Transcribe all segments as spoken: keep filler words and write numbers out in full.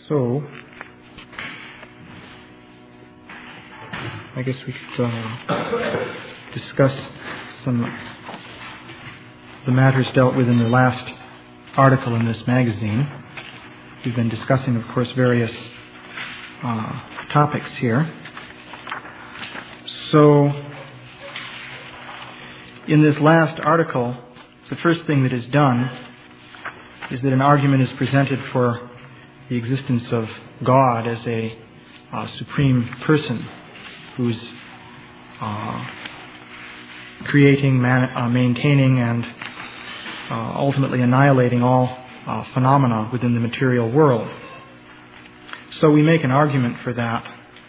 So, I guess we could uh, discuss some of the matters dealt with in the last article in this magazine. We've been discussing, of course, various uh, topics here. So, in this last article, the first thing that is done is that an argument is presented for the existence of God as a uh, supreme person who's uh, creating, man- uh, maintaining, and uh, ultimately annihilating all uh, phenomena within the material world. So we make an argument for that.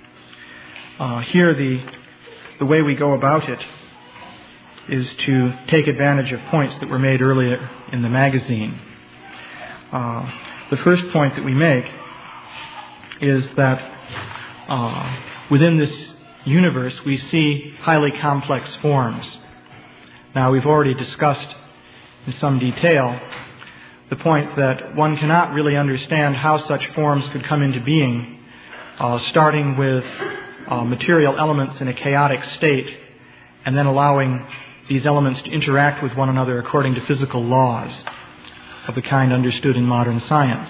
Uh, here, the the way we go about it is to take advantage of points that were made earlier in the magazine. Uh, the first point that we make is that uh, within this universe we see highly complex forms. Now, we've already discussed in some detail the point that one cannot really understand how such forms could come into being, uh, starting with uh, material elements in a chaotic state and then allowing these elements to interact with one another according to physical laws of the kind understood in modern science.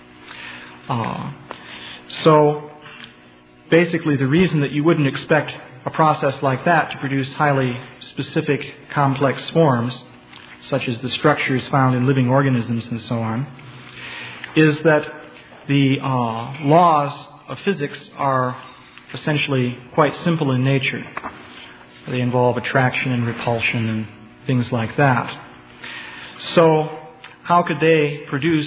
Uh, so, basically the reason that you wouldn't expect a process like that to produce highly specific, complex forms, such as the structures found in living organisms and so on, is that the uh, laws of physics are essentially quite simple in nature. They involve attraction and repulsion and things like that. So, how could they produce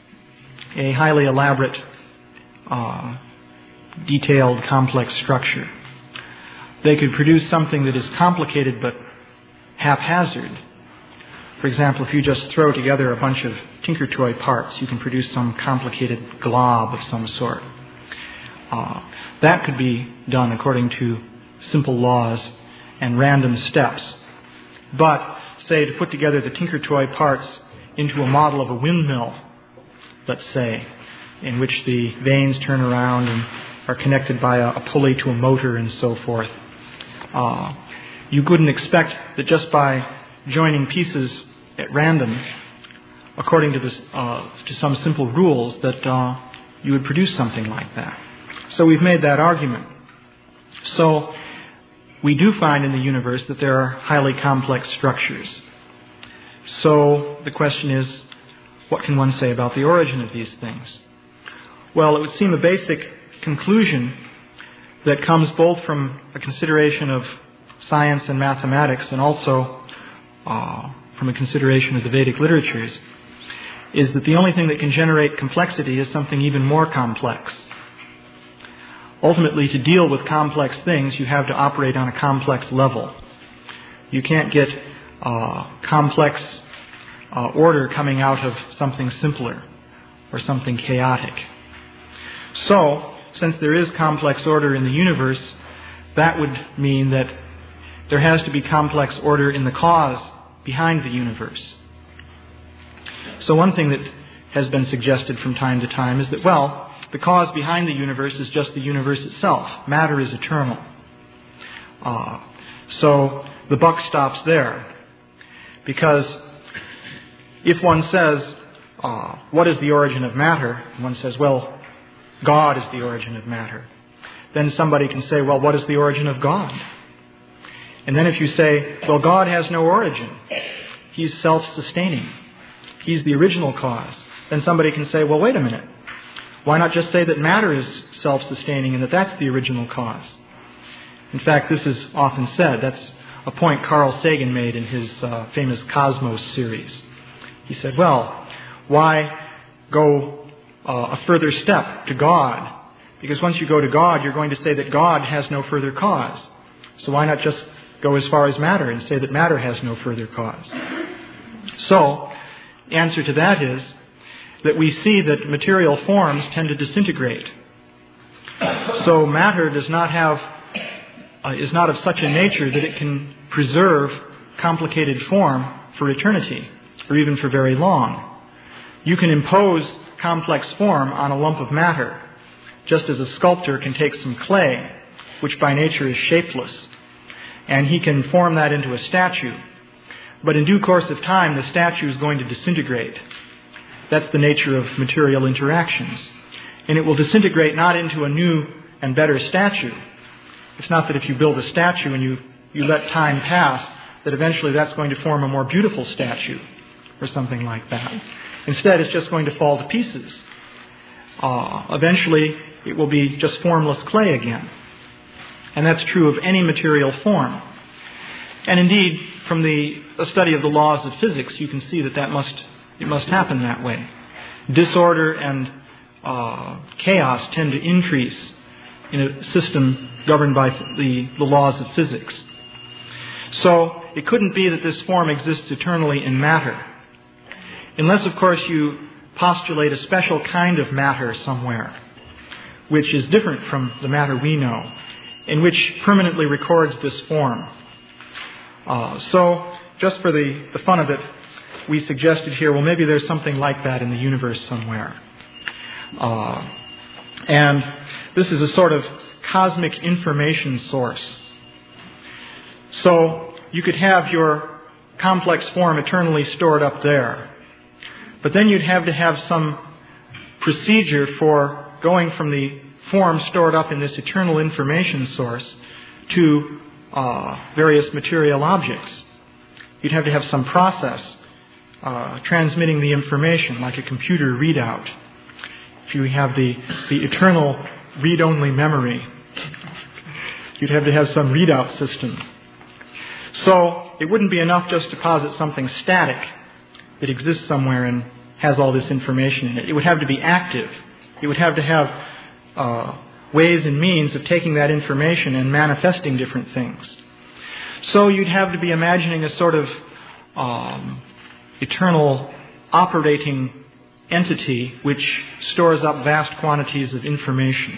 a highly elaborate, uh, detailed, complex structure? They could produce something that is complicated but haphazard. For example, if you just throw together a bunch of Tinker Toy parts, you can produce some complicated glob of some sort. Uh, that could be done according to simple laws and random steps. But, say, to put together the Tinker Toy parts into a model of a windmill, let's say, in which the vanes turn around and are connected by a, a pulley to a motor and so forth, uh, you couldn't expect that just by joining pieces at random, according to, this, uh, to some simple rules, that uh, you would produce something like that. So we've made that argument. So we do find in the universe that there are highly complex structures. So the question is, what can one say about the origin of these things? Well, it would seem a basic conclusion that comes both from a consideration of science and mathematics and also uh, from a consideration of the Vedic literatures, is that the only thing that can generate complexity is something even more complex. Ultimately, to deal with complex things, you have to operate on a complex level. You can't get uh, complex uh, order coming out of something simpler or something chaotic. So, since there is complex order in the universe, that would mean that there has to be complex order in the cause behind the universe. So one thing that has been suggested from time to time is that, well, the cause behind the universe is just the universe itself. Matter is eternal. Uh, so the buck stops there. Because if one says, uh, what is the origin of matter? And one says, well, God is the origin of matter. Then somebody can say, well, what is the origin of God? And then if you say, well, God has no origin. He's self-sustaining. He's the original cause. Then somebody can say, well, wait a minute. Why not just say that matter is self-sustaining and that that's the original cause? In fact, this is often said. That's a point Carl Sagan made in his uh, famous Cosmos series. He said, well, why go uh, a further step to God? Because once you go to God, you're going to say that God has no further cause. So why not just go as far as matter and say that matter has no further cause? So, the answer to that is that we see that material forms tend to disintegrate. So matter does not have, uh, is not of such a nature that it can preserve complicated form for eternity, or even for very long. You can impose complex form on a lump of matter, just as a sculptor can take some clay, which by nature is shapeless, and he can form that into a statue. But in due course of time, the statue is going to disintegrate. That's the nature of material interactions. And it will disintegrate not into a new and better statue. It's not that if you build a statue and you, you let time pass, that eventually that's going to form a more beautiful statue or something like that. Instead, it's just going to fall to pieces. Uh, eventually, it will be just formless clay again. And that's true of any material form. And indeed, from the, the study of the laws of physics, you can see that that must it must happen that way. Disorder and uh, chaos tend to increase in a system governed by the, the laws of physics. So it couldn't be that this form exists eternally in matter. Unless, of course, you postulate a special kind of matter somewhere, which is different from the matter we know, and which permanently records this form. Uh, so, just for the, the fun of it, we suggested here, well, maybe there's something like that in the universe somewhere. Uh, and this is a sort of cosmic information source. So, you could have your complex form eternally stored up there. But then you'd have to have some procedure for going from the form stored up in this eternal information source to uh, various material objects. You'd have to have some process uh, transmitting the information, like a computer readout. If you have the, the eternal read-only memory, you'd have to have some readout system. So it wouldn't be enough just to posit something static that exists somewhere and has all this information in it. It would have to be active. It would have to have uh, ways and means of taking that information and manifesting different things. So you'd have to be imagining a sort of um, eternal operating entity which stores up vast quantities of information.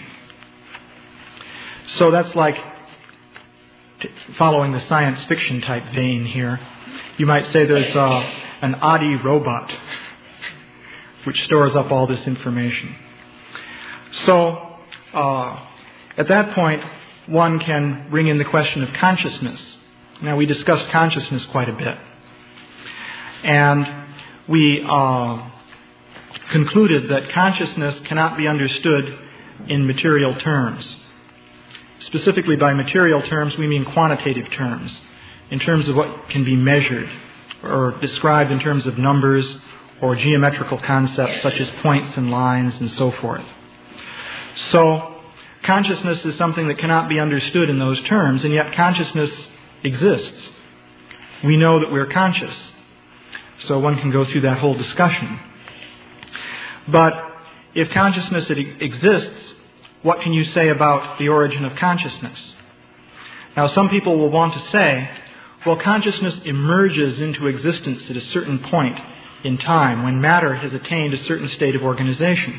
So that's like t- following the science fiction type vein here. You might say there's uh, an Adi robot which stores up all this information. So, uh, at that point, one can bring in the question of consciousness. Now, we discussed consciousness quite a bit. And we uh, concluded that consciousness cannot be understood in material terms. Specifically, by material terms, we mean quantitative terms, in terms of what can be measured or described in terms of numbers or geometrical concepts such as points and lines and so forth. So, consciousness is something that cannot be understood in those terms, and yet consciousness exists. We know that we're conscious. So one can go through that whole discussion. But if consciousness exists, what can you say about the origin of consciousness? Now, some people will want to say, well, consciousness emerges into existence at a certain point in time when matter has attained a certain state of organization.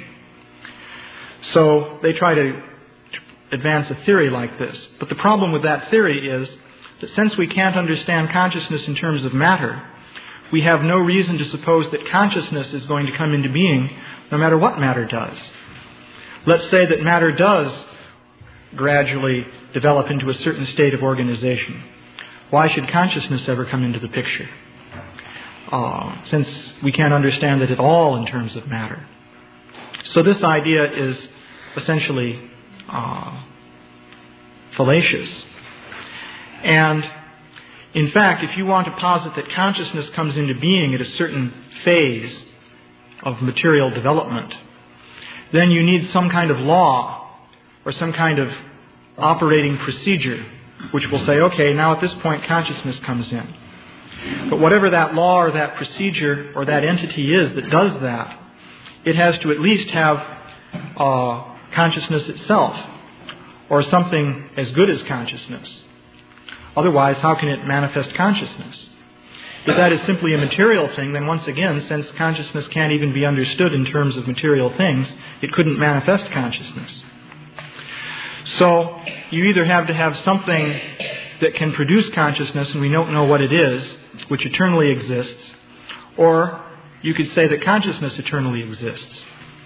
So they try to advance a theory like this. But the problem with that theory is that since we can't understand consciousness in terms of matter, we have no reason to suppose that consciousness is going to come into being no matter what matter does. Let's say that matter does gradually develop into a certain state of organization. Why should consciousness ever come into the picture? Uh, since we can't understand it at all in terms of matter. So this idea is essentially uh, fallacious. And in fact, if you want to posit that consciousness comes into being at a certain phase of material development, then you need some kind of law or some kind of operating procedure which will say, okay, now at this point consciousness comes in. But whatever that law or that procedure or that entity is that does that, it has to at least have uh, consciousness itself, or something as good as consciousness. Otherwise, how can it manifest consciousness? If that is simply a material thing, then once again, since consciousness can't even be understood in terms of material things, it couldn't manifest consciousness. So, you either have to have something that can produce consciousness, and we don't know what it is, which eternally exists, or you could say that consciousness eternally exists.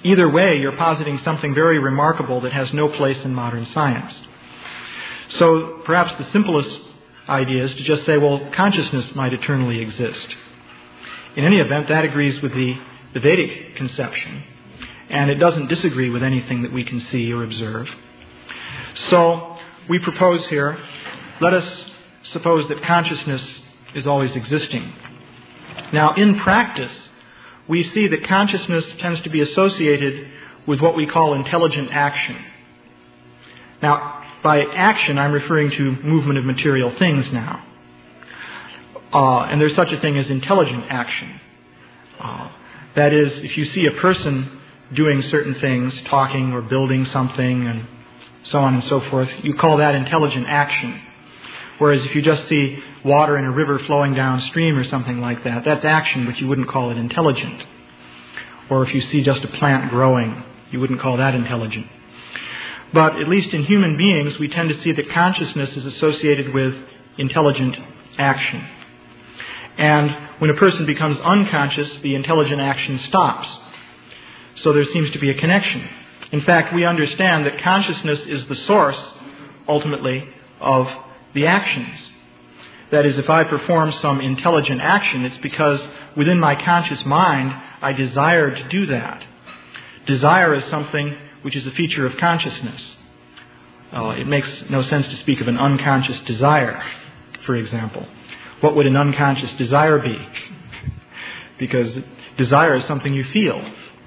Either way, you're positing something very remarkable that has no place in modern science. So perhaps the simplest idea is to just say, well, consciousness might eternally exist. In any event, that agrees with the, the Vedic conception, and it doesn't disagree with anything that we can see or observe. So we propose here, let us suppose that consciousness is always existing. Now, in practice, we see that consciousness tends to be associated with what we call intelligent action. Now, by action, I'm referring to movement of material things now. Uh, and there's such a thing as intelligent action. Uh, that is, if you see a person doing certain things, talking or building something and so on and so forth, you call that intelligent action. Whereas if you just see water in a river flowing downstream or something like that, that's action, but you wouldn't call it intelligent. Or if you see just a plant growing, you wouldn't call that intelligent. But at least in human beings, we tend to see that consciousness is associated with intelligent action. And when a person becomes unconscious, the intelligent action stops. So there seems to be a connection. In fact, we understand that consciousness is the source, ultimately, of the actions. That is, if I perform some intelligent action, it's because within my conscious mind, I desire to do that. Desire is something which is a feature of consciousness. Uh, it makes no sense to speak of an unconscious desire, for example. What would an unconscious desire be? Because desire is something you feel.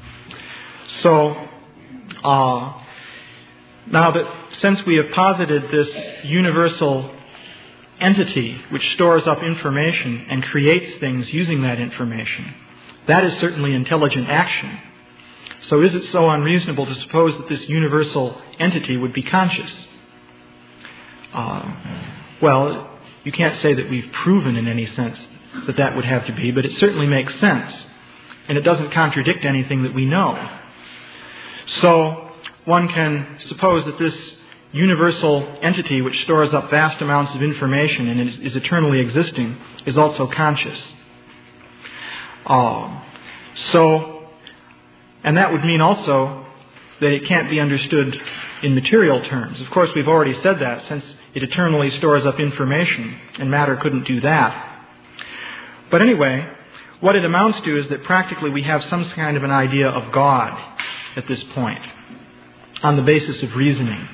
So, uh, now that since we have posited this universal entity which stores up information and creates things using that information, that is certainly intelligent action. So is it so unreasonable to suppose that this universal entity would be conscious? Uh, well, you can't say that we've proven in any sense that that would have to be, but it certainly makes sense. And it doesn't contradict anything that we know. So one can suppose that this universal entity which stores up vast amounts of information and is, is eternally existing is also conscious. Uh, so, and that would mean also that it can't be understood in material terms. Of course, we've already said that, since it eternally stores up information, and matter couldn't do that. But anyway, what it amounts to is that practically we have some kind of an idea of God at this point, on the basis of reasoning.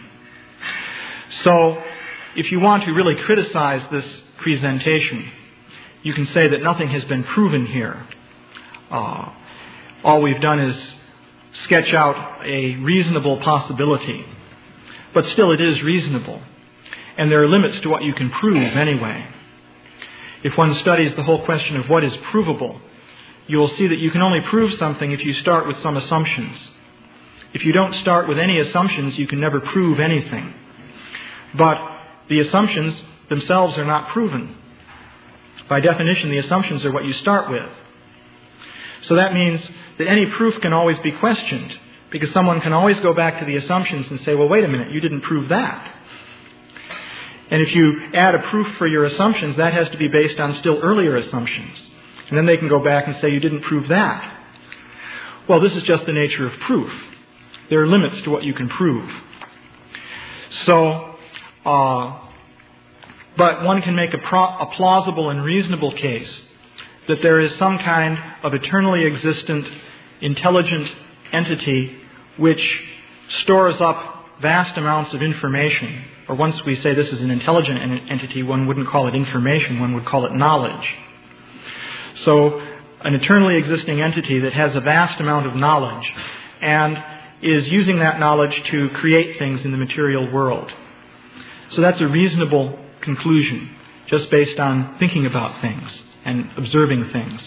So, if you want to really criticize this presentation, you can say that nothing has been proven here. Uh, all we've done is sketch out a reasonable possibility. But still it is reasonable. And there are limits to what you can prove anyway. If one studies the whole question of what is provable, you will see that you can only prove something if you start with some assumptions. If you don't start with any assumptions, you can never prove anything. But the assumptions themselves are not proven. By definition, the assumptions are what you start with. So that means that any proof can always be questioned, because someone can always go back to the assumptions and say, well, wait a minute, you didn't prove that. And if you add a proof for your assumptions, that has to be based on still earlier assumptions. And then they can go back and say, you didn't prove that. Well, this is just the nature of proof. There are limits to what you can prove. So, uh, but one can make a, pro- a plausible and reasonable case that there is some kind of eternally existent, intelligent entity which stores up vast amounts of information. Or once we say this is an intelligent entity, one wouldn't call it information, one would call it knowledge. So, an eternally existing entity that has a vast amount of knowledge and is using that knowledge to create things in the material world. So that's a reasonable conclusion, just based on thinking about things and observing things.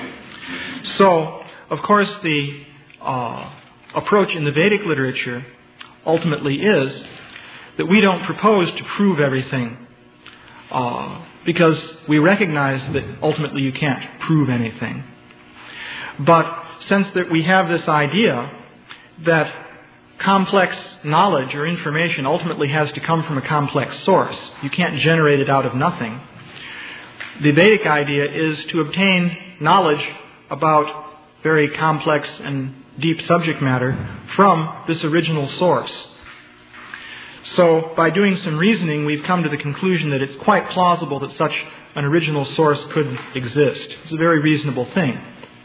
So, of course, the uh, approach in the Vedic literature ultimately is that we don't propose to prove everything uh, because we recognize that ultimately you can't prove anything. But since that we have this idea that complex knowledge or information ultimately has to come from a complex source, you can't generate it out of nothing, the Vedic idea is to obtain knowledge about very complex and deep subject matter from this original source. So by doing some reasoning, we've come to the conclusion that it's quite plausible that such an original source could exist. It's a very reasonable thing.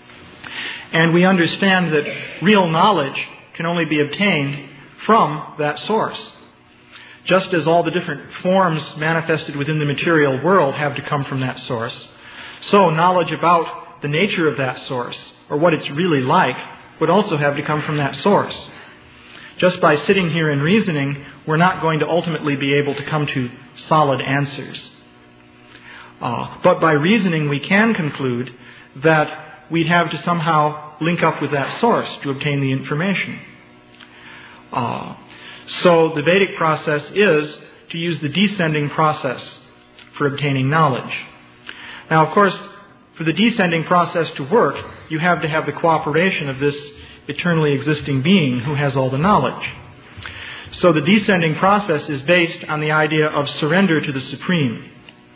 And we understand that real knowledge can only be obtained from that source. Just as all the different forms manifested within the material world have to come from that source, so knowledge about the nature of that source, or what it's really like, would also have to come from that source. Just by sitting here and reasoning, we're not going to ultimately be able to come to solid answers. Uh, but by reasoning, we can conclude that we'd have to somehow link up with that source to obtain the information. Uh, so the Vedic process is to use the descending process for obtaining knowledge. Now, of course, for the descending process to work, you have to have the cooperation of this eternally existing being who has all the knowledge. So the descending process is based on the idea of surrender to the Supreme.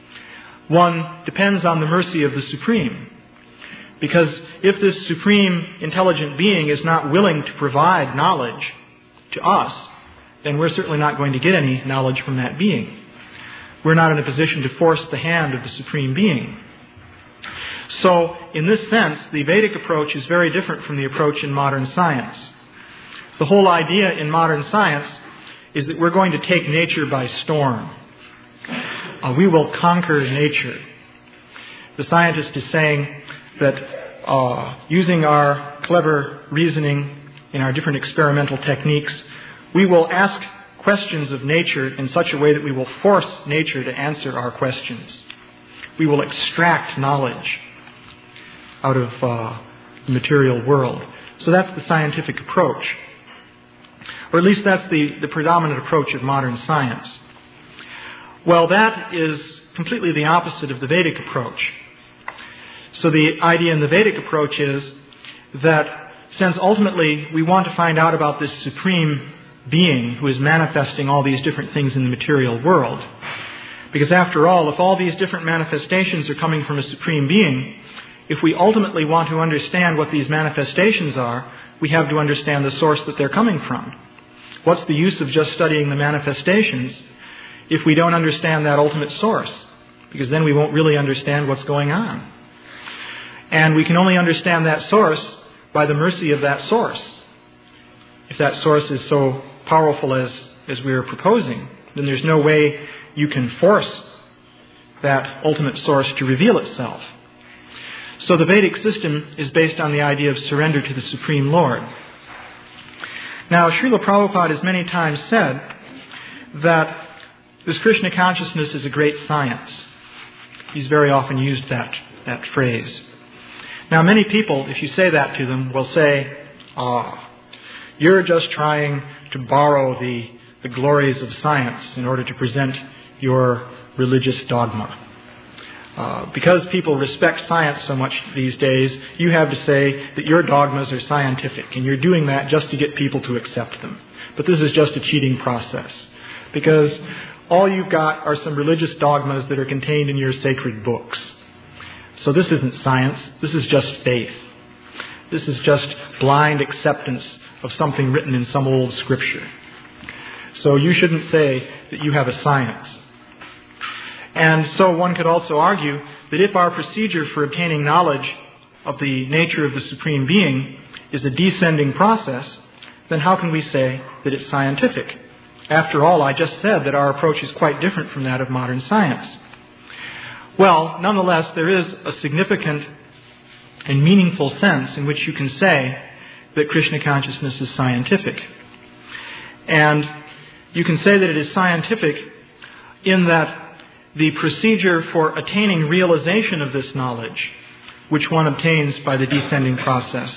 One depends on the mercy of the Supreme. Because if this Supreme intelligent being is not willing to provide knowledge to us, then we're certainly not going to get any knowledge from that being. We're not in a position to force the hand of the Supreme Being. So, in this sense, the Vedic approach is very different from the approach in modern science. The whole idea in modern science is that we're going to take nature by storm. Uh, we will conquer nature. The scientist is saying that uh, using our clever reasoning in our different experimental techniques, we will ask questions of nature in such a way that we will force nature to answer our questions. We will extract knowledge out of uh, the material world. So that's the scientific approach. Or at least that's the, the predominant approach of modern science. Well, that is completely the opposite of the Vedic approach. So the idea in the Vedic approach is that since ultimately we want to find out about this supreme being who is manifesting all these different things in the material world, because after all, if all these different manifestations are coming from a supreme being, if we ultimately want to understand what these manifestations are, we have to understand the source that they're coming from. What's the use of just studying the manifestations if we don't understand that ultimate source? Because then we won't really understand what's going on. And we can only understand that source by the mercy of that source. If that source is so powerful as, as we are proposing, then there's no way you can force that ultimate source to reveal itself. So the Vedic system is based on the idea of surrender to the Supreme Lord. Now, Srila Prabhupada has many times said that this Krishna consciousness is a great science. He's very often used that, that phrase. Now, many people, if you say that to them, will say, ah, you're just trying to borrow the, the glories of science in order to present your religious dogma. Uh, because people respect science so much these days, you have to say that your dogmas are scientific, and you're doing that just to get people to accept them. But this is just a cheating process, because all you've got are some religious dogmas that are contained in your sacred books. So this isn't science, this is just faith. This is just blind acceptance of something written in some old scripture. So you shouldn't say that you have a science. And so one could also argue that if our procedure for obtaining knowledge of the nature of the Supreme Being is a descending process, then how can we say that it's scientific? After all, I just said that our approach is quite different from that of modern science. Well, nonetheless, there is a significant and meaningful sense in which you can say that Krishna consciousness is scientific. And you can say that it is scientific in that the procedure for attaining realization of this knowledge, which one obtains by the descending process,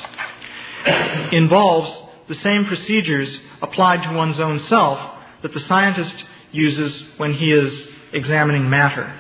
involves the same procedures applied to one's own self that the scientist uses when he is examining matter.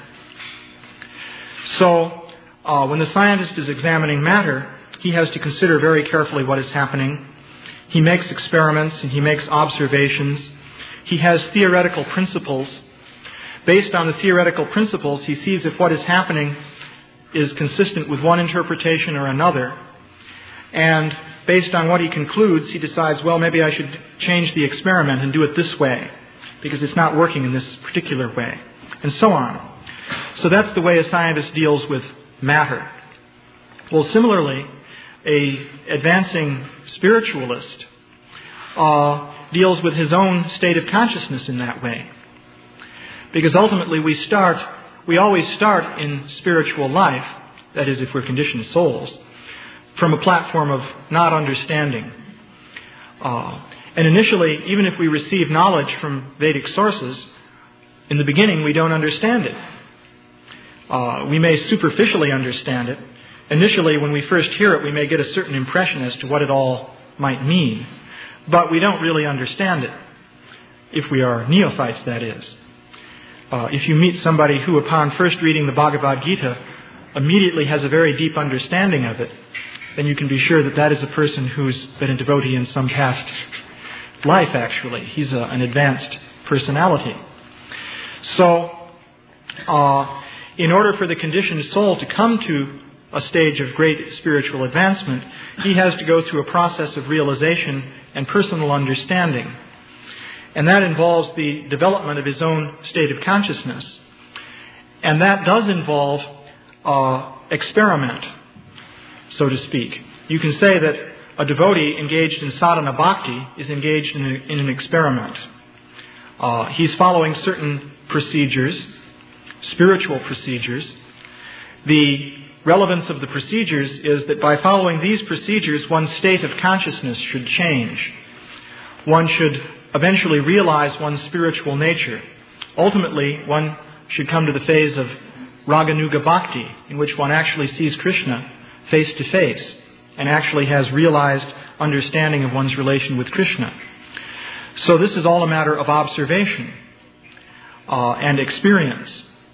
So, uh, when the scientist is examining matter, he has to consider very carefully what is happening. He makes experiments and he makes observations. He has theoretical principles. Based on the theoretical principles, he sees if what is happening is consistent with one interpretation or another. And based on what he concludes, he decides, well, maybe I should change the experiment and do it this way, because it's not working in this particular way, and so on. So that's the way a scientist deals with matter. Well, similarly, a advancing spiritualist uh, deals with his own state of consciousness in that way. Because ultimately we start, we always start in spiritual life, that is, if we're conditioned souls, from a platform of not understanding. Uh, and initially, even if we receive knowledge from Vedic sources, in the beginning we don't understand it. Uh, we may superficially understand it. Initially, when we first hear it, we may get a certain impression as to what it all might mean. But we don't really understand it, if we are neophytes, that is. Uh, if you meet somebody who, upon first reading the Bhagavad Gita, immediately has a very deep understanding of it, then you can be sure that that is a person who's been a devotee in some past life, actually. He's a, an advanced personality. So, uh, in order for the conditioned soul to come to a stage of great spiritual advancement, he has to go through a process of realization and personal understanding. And that involves the development of his own state of consciousness. And that does involve uh, experiment, so to speak. You can say that a devotee engaged in sadhana bhakti is engaged in, a, in an experiment. Uh, he's following certain procedures, spiritual procedures. The relevance of the procedures is that by following these procedures, one's state of consciousness should change. One should eventually realize one's spiritual nature. Ultimately, one should come to the phase of Raganuga Bhakti, in which one actually sees Krishna face to face and actually has realized understanding of one's relation with Krishna. So this is all a matter of observation uh, and experience.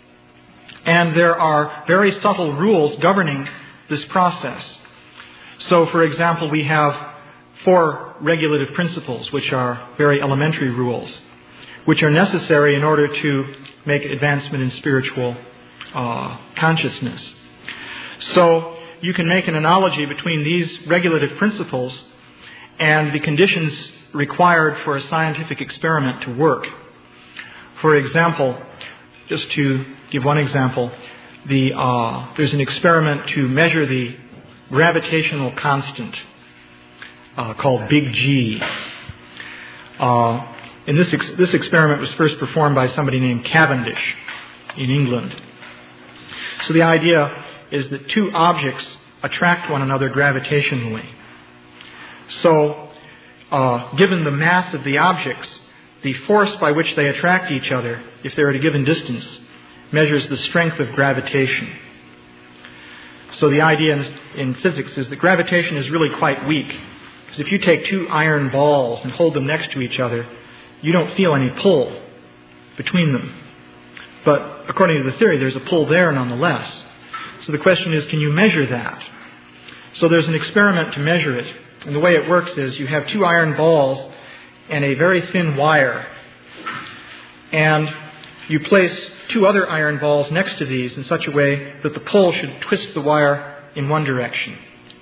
And there are very subtle rules governing this process. So, for example, we have four regulative principles, which are very elementary rules, which are necessary in order to make advancement in spiritual uh, consciousness. So, you can make an analogy between these regulative principles and the conditions required for a scientific experiment to work. For example, just to give one example, the, uh, there's an experiment to measure the gravitational constant uh, called Big G. Uh, and this, ex- this experiment was first performed by somebody named Cavendish in England. So the idea is that two objects attract one another gravitationally. So, uh, given the mass of the objects, the force by which they attract each other, if they're at a given distance, measures the strength of gravitation. So the idea in, in physics is that gravitation is really quite weak. Because if you take two iron balls and hold them next to each other, you don't feel any pull between them. But according to the theory, there's a pull there nonetheless. So the question is, can you measure that? So there's an experiment to measure it. And the way it works is you have two iron balls and a very thin wire. And you place two other iron balls next to these in such a way that the pull should twist the wire in one direction.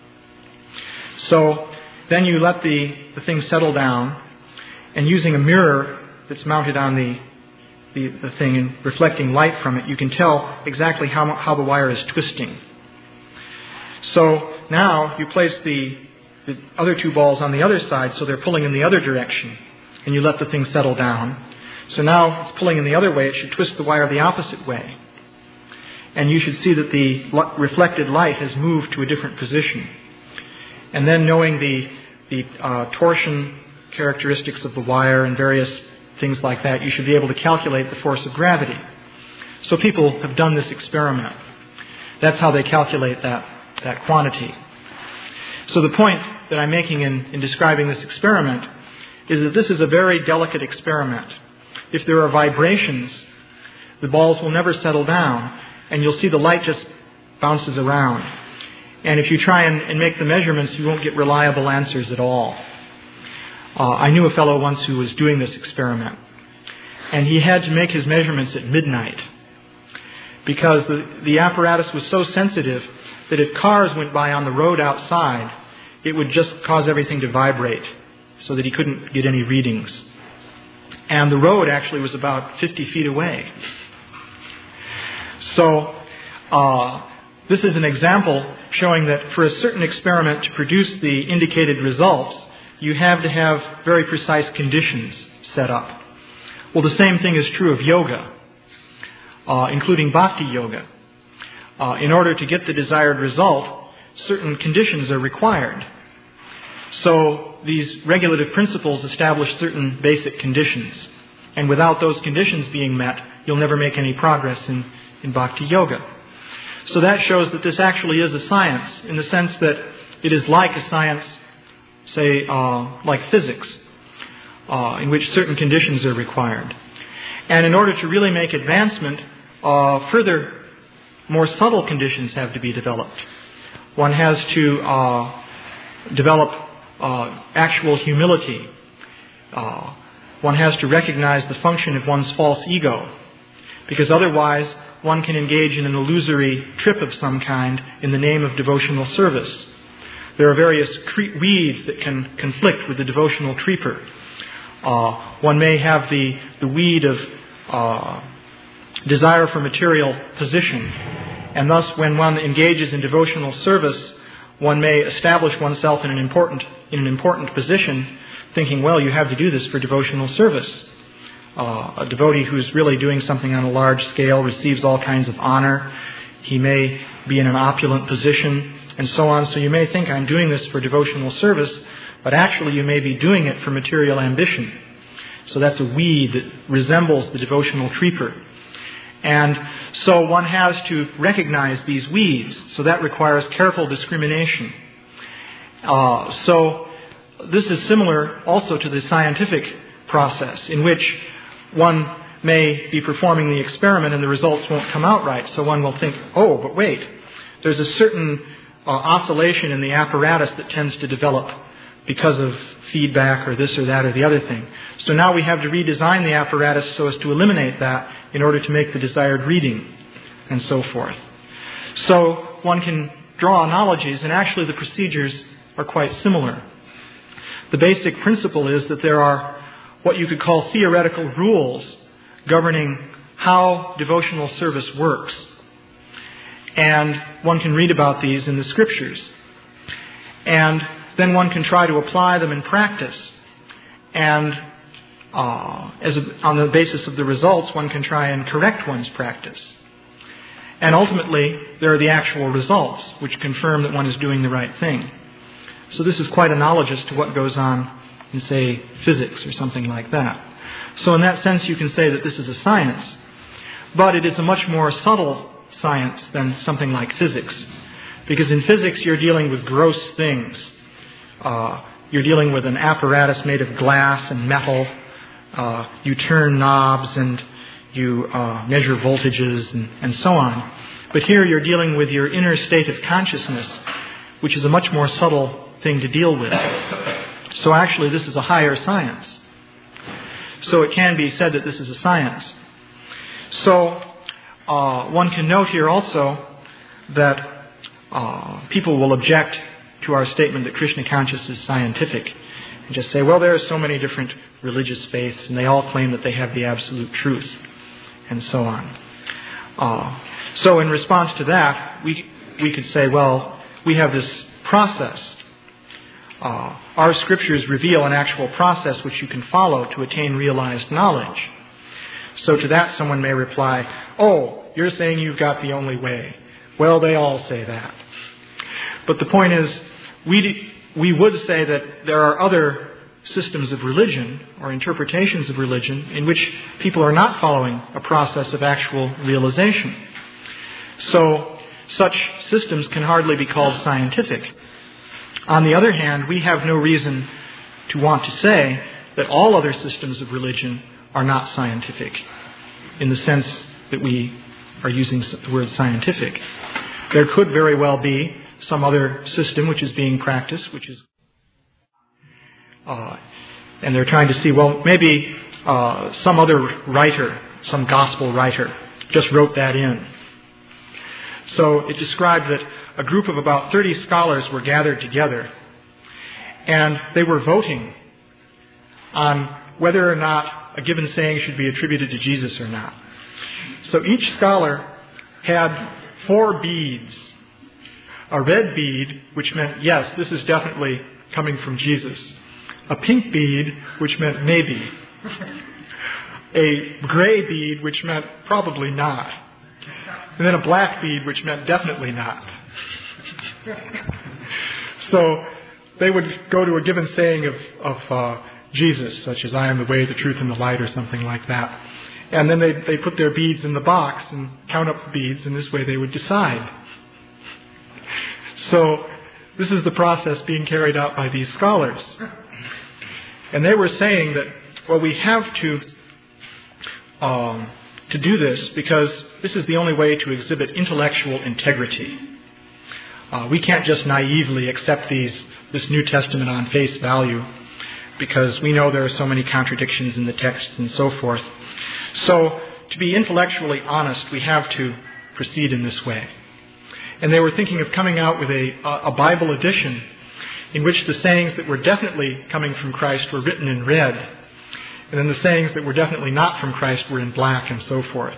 So then you let the, the thing settle down, and using a mirror that's mounted on the, the, the thing and reflecting light from it, you can tell exactly how, how the wire is twisting. So now you place the, the other two balls on the other side so they're pulling in the other direction, and you let the thing settle down. So now it's pulling in the other way. It should twist the wire the opposite way. And you should see that the reflected light has moved to a different position. And then knowing the, the uh, torsion characteristics of the wire and various things like that, you should be able to calculate the force of gravity. So people have done this experiment. That's how they calculate that, that quantity. So the point that I'm making in, in describing this experiment is that this is a very delicate experiment. If there are vibrations, the balls will never settle down, and you'll see the light just bounces around. And if you try and, and make the measurements, you won't get reliable answers at all. Uh, I knew a fellow once who was doing this experiment, and he had to make his measurements at midnight because the, the apparatus was so sensitive that if cars went by on the road outside, it would just cause everything to vibrate so that he couldn't get any readings. And the road actually was about fifty feet away. So uh, this is an example showing that for a certain experiment to produce the indicated results, you have to have very precise conditions set up. Well, the same thing is true of yoga, uh, including bhakti yoga. Uh, in order to get the desired result, certain conditions are required. So these regulative principles establish certain basic conditions. And without those conditions being met, you'll never make any progress in, in bhakti yoga. So that shows that this actually is a science, in the sense that it is like a science, say, uh, like physics, uh, in which certain conditions are required. And in order to really make advancement, uh, further, more subtle conditions have to be developed. One has to uh, develop uh, actual humility. Uh, one has to recognize the function of one's false ego, because otherwise one can engage in an illusory trip of some kind in the name of devotional service. There are various cre- weeds that can conflict with the devotional creeper. Uh, one may have the, the weed of uh, desire for material position, and thus when one engages in devotional service, one may establish oneself in an important in an important position, thinking, well, you have to do this for devotional service. Uh, a devotee who's really doing something on a large scale receives all kinds of honor. He may be in an opulent position, and so on. So you may think, I'm doing this for devotional service, but actually you may be doing it for material ambition. So that's a weed that resembles the devotional creeper. And so one has to recognize these weeds. So that requires careful discrimination. Uh, so this is similar also to the scientific process, in which one may be performing the experiment and the results won't come out right. So one will think, oh, but wait, there's a certain uh, oscillation in the apparatus that tends to develop because of feedback or this or that or the other thing. So now we have to redesign the apparatus so as to eliminate that in order to make the desired reading, and so forth. So one can draw analogies, and actually the procedures are quite similar. The basic principle is that there are what you could call theoretical rules governing how devotional service works. And one can read about these in the scriptures. And then one can try to apply them in practice. And uh, as a, on the basis of the results, one can try and correct one's practice. And ultimately, there are the actual results, which confirm that one is doing the right thing. So this is quite analogous to what goes on in, say, physics or something like that. So in that sense, you can say that this is a science. But it is a much more subtle science than something like physics. Because in physics, you're dealing with gross things. Uh, you're dealing with an apparatus made of glass and metal. Uh, you turn knobs and you uh, measure voltages and, and so on. But here you're dealing with your inner state of consciousness, which is a much more subtle thing to deal with. So actually this is a higher science. So it can be said that this is a science. So uh, one can note here also that uh, people will object to our statement that Krishna consciousness is scientific and just say, well, there are so many different religious faiths and they all claim that they have the absolute truth, and so on. Uh, so in response to that, we we could say, well, we have this process. Uh, our scriptures reveal an actual process which you can follow to attain realized knowledge. So to that someone may reply, oh, you're saying you've got the only way. Well, they all say that. But the point is, we we would say that there are other systems of religion or interpretations of religion in which people are not following a process of actual realization. So such systems can hardly be called scientific. On the other hand, we have no reason to want to say that all other systems of religion are not scientific, in the sense that we are using the word scientific. There could very well be some other system which is being practiced, which is, uh, and they're trying to see, well, maybe uh, some other writer, some gospel writer, just wrote that in. So it described that a group of about thirty scholars were gathered together and they were voting on whether or not a given saying should be attributed to Jesus or not. So each scholar had four beads. A red bead, which meant, yes, this is definitely coming from Jesus. A pink bead, which meant maybe. A gray bead, which meant probably not. And then a black bead, which meant definitely not. So they would go to a given saying of, of uh, Jesus, such as, I am the way, the truth, and the light, or something like that. And then they they put their beads in the box and count up the beads, and this way they would decide. So this is the process being carried out by these scholars. And they were saying that, well, we have to um, to do this because this is the only way to exhibit intellectual integrity. Uh, we can't just naively accept these this New Testament on face value because we know there are so many contradictions in the texts and so forth. So to be intellectually honest, we have to proceed in this way. And they were thinking of coming out with a, a Bible edition in which the sayings that were definitely coming from Christ were written in red, and then the sayings that were definitely not from Christ were in black, and so forth.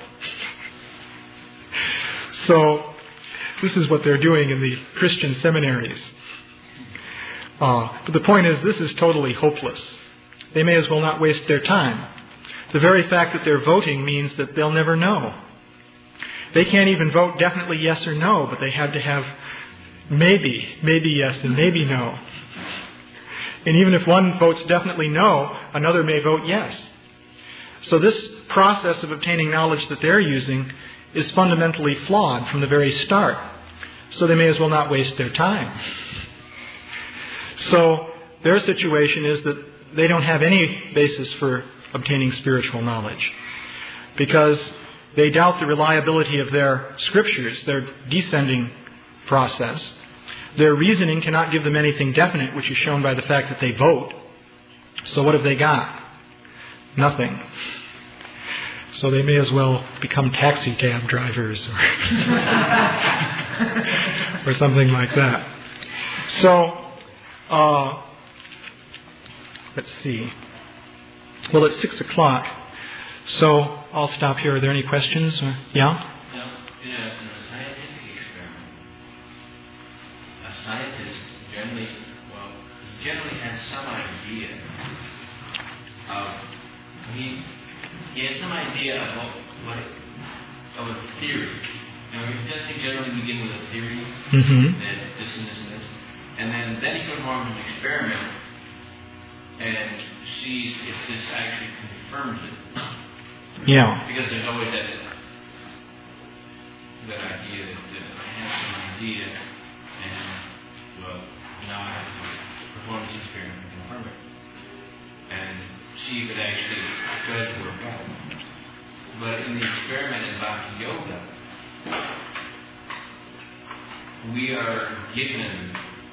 So this is what they're doing in the Christian seminaries. Uh, but the point is, this is totally hopeless. They may as well not waste their time. The very fact that they're voting means that they'll never know. They can't even vote definitely yes or no, but they have to have maybe, maybe yes and maybe no. And even if one votes definitely no, another may vote yes. So this process of obtaining knowledge that they're using is fundamentally flawed from the very start. So they may as well not waste their time. So their situation is that they don't have any basis for obtaining spiritual knowledge because they doubt the reliability of their scriptures, their descending process. Their reasoning cannot give them anything definite, which is shown by the fact that they vote. So what have they got? Nothing. So they may as well become taxi cab drivers or, or something like that. So, uh, let's see. Well, it's six o'clock, so I'll stop here. Are there any questions? Or, yeah? Now, in a, in a scientific experiment, a scientist generally, well, generally has some idea of, he, he has some idea of what, what of a theory. Now, doesn't he generally begin with a theory, mm-hmm. that this and this and this, and then, then he performs an experiment and sees if this actually confirms it. Yeah. Because there's always that that idea that, that I have some idea, and well, now I have to perform this experiment and confirm it, and see if it actually does work out. But in the experiment in Bhakti Yoga, we are given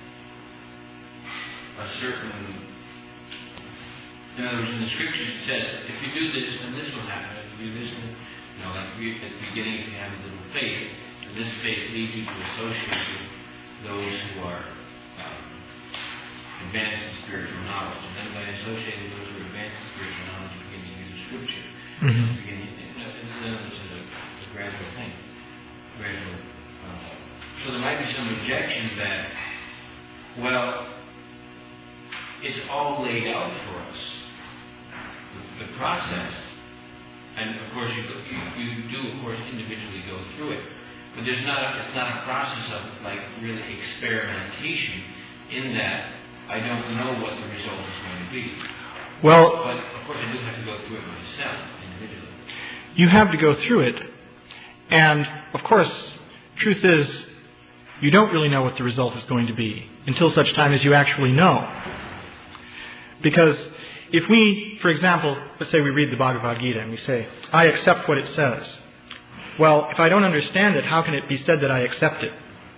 a certain. In other words, in the scriptures it says, if you do this, then this will happen. If you do this, then, you know, like we, at the beginning, if you have a little faith, and this faith leads you to associate with those who are um, advanced in spiritual knowledge. And then by associating with those who are advanced in spiritual knowledge, you begin to use scripture. Mm-hmm. You begin, in other words, it's a, it's a gradual thing. Gradual. Uh, so there might be some objection that, well, it's all laid out for us. The process, and of course you, you you do of course individually go through it, but there's not a, it's not a process of like really experimentation in that I don't know what the result is going to be. Well, but of course I do have to go through it myself individually. You have to go through it, and of course, truth is, you don't really know what the result is going to be until such time as you actually know. Because if we, for example, let's say we read the Bhagavad Gita and we say, I accept what it says. Well, if I don't understand it, how can it be said that I accept it?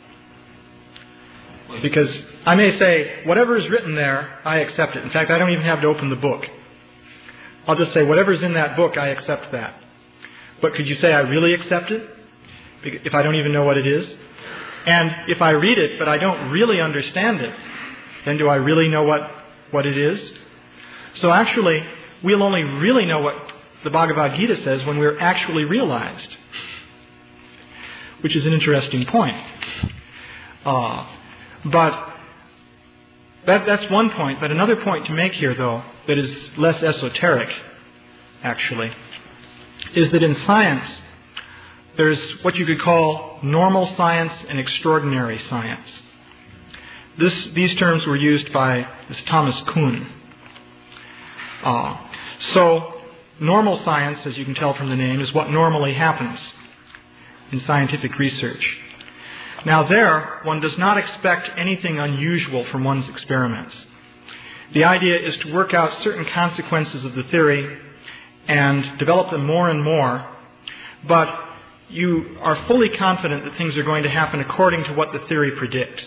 Because I may say, whatever is written there, I accept it. In fact, I don't even have to open the book. I'll just say, whatever's in that book, I accept that. But could you say I really accept it? If I don't even know what it is? And if I read it, but I don't really understand it, then do I really know what, what it is? So actually, we'll only really know what the Bhagavad Gita says when we're actually realized, which is an interesting point. Uh, but that, that's one point. But another point to make here, though, that is less esoteric, actually, is that in science, there's what you could call normal science and extraordinary science. This, these terms were used by this Thomas Kuhn. Uh, so, normal science, as you can tell from the name, is what normally happens in scientific research. Now there, one does not expect anything unusual from one's experiments. The idea is to work out certain consequences of the theory and develop them more and more, but you are fully confident that things are going to happen according to what the theory predicts.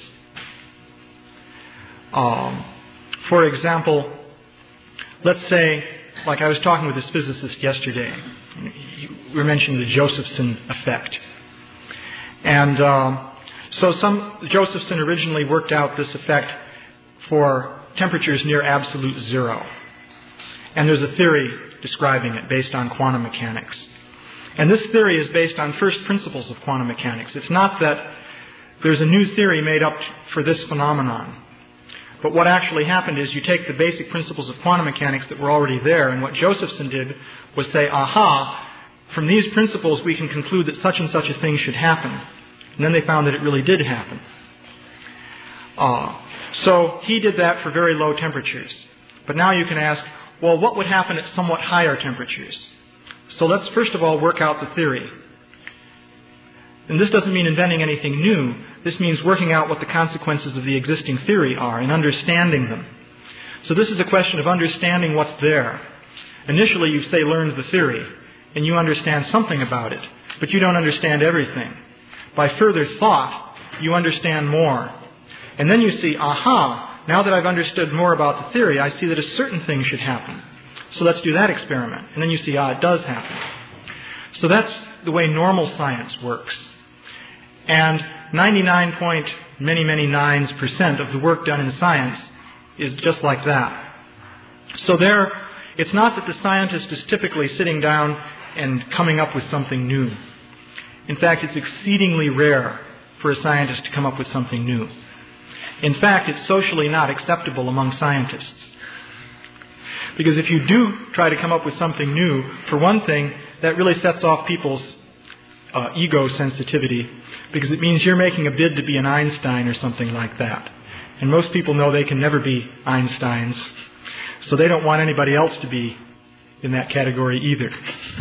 Um, for example, let's say, like I was talking with this physicist yesterday, we mentioned the Josephson effect. And um, so some Josephson originally worked out this effect for temperatures near absolute zero. And there's a theory describing it based on quantum mechanics. And this theory is based on first principles of quantum mechanics. It's not that there's a new theory made up for this phenomenon. But what actually happened is you take the basic principles of quantum mechanics that were already there, and what Josephson did was say, aha, from these principles we can conclude that such and such a thing should happen. And then they found that it really did happen. Uh, so he did that for very low temperatures. But now you can ask, well, what would happen at somewhat higher temperatures? So let's first of all work out the theory. And this doesn't mean inventing anything new. This means working out what the consequences of the existing theory are and understanding them. So this is a question of understanding what's there. Initially, you say learned the theory, and you understand something about it, but you don't understand everything. By further thought, you understand more. And then you see, aha, now that I've understood more about the theory, I see that a certain thing should happen. So let's do that experiment. And then you see, ah, it does happen. So that's the way normal science works. And ninety-nine point many, many nines percent of the work done in science is just like that. So there, it's not that the scientist is typically sitting down and coming up with something new. In fact, it's exceedingly rare for a scientist to come up with something new. In fact, it's socially not acceptable among scientists. Because if you do try to come up with something new, for one thing, that really sets off people's uh, ego sensitivity, because it means you're making a bid to be an Einstein or something like that. And most people know they can never be Einsteins, so they don't want anybody else to be in that category either.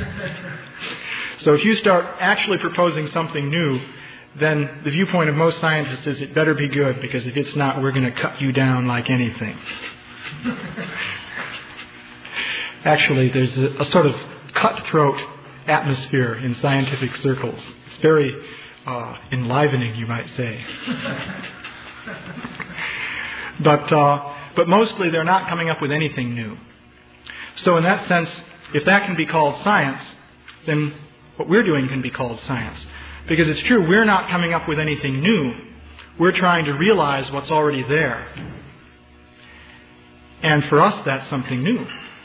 So if you start actually proposing something new, then the viewpoint of most scientists is it better be good, because if it's not, we're going to cut you down like anything. Actually, there's a, a sort of cutthroat atmosphere in scientific circles. It's very uh, enlivening, you might say. but uh, but mostly they're not coming up with anything new. So in that sense, if that can be called science, then what we're doing can be called science. Because it's true, we're not coming up with anything new. We're trying to realize what's already there. And for us, that's something new.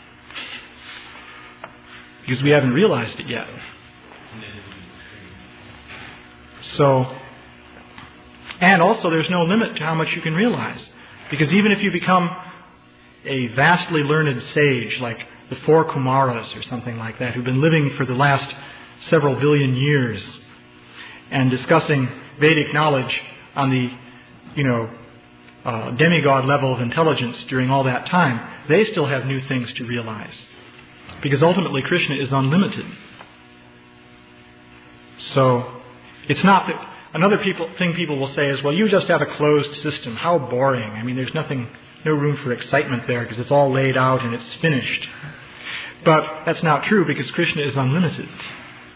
Because we haven't realized it yet. So, and also there's no limit to how much you can realize. Because even if you become a vastly learned sage, like the four Kumaras or something like that, who've been living for the last several billion years and discussing Vedic knowledge on the, you know, uh, demigod level of intelligence during all that time, they still have new things to realize. Because ultimately Krishna is unlimited. So, it's not that... Another people, thing people will say is, well, you just have a closed system. How boring. I mean, there's nothing, no room for excitement there because it's all laid out and it's finished. But that's not true, because Krishna is unlimited.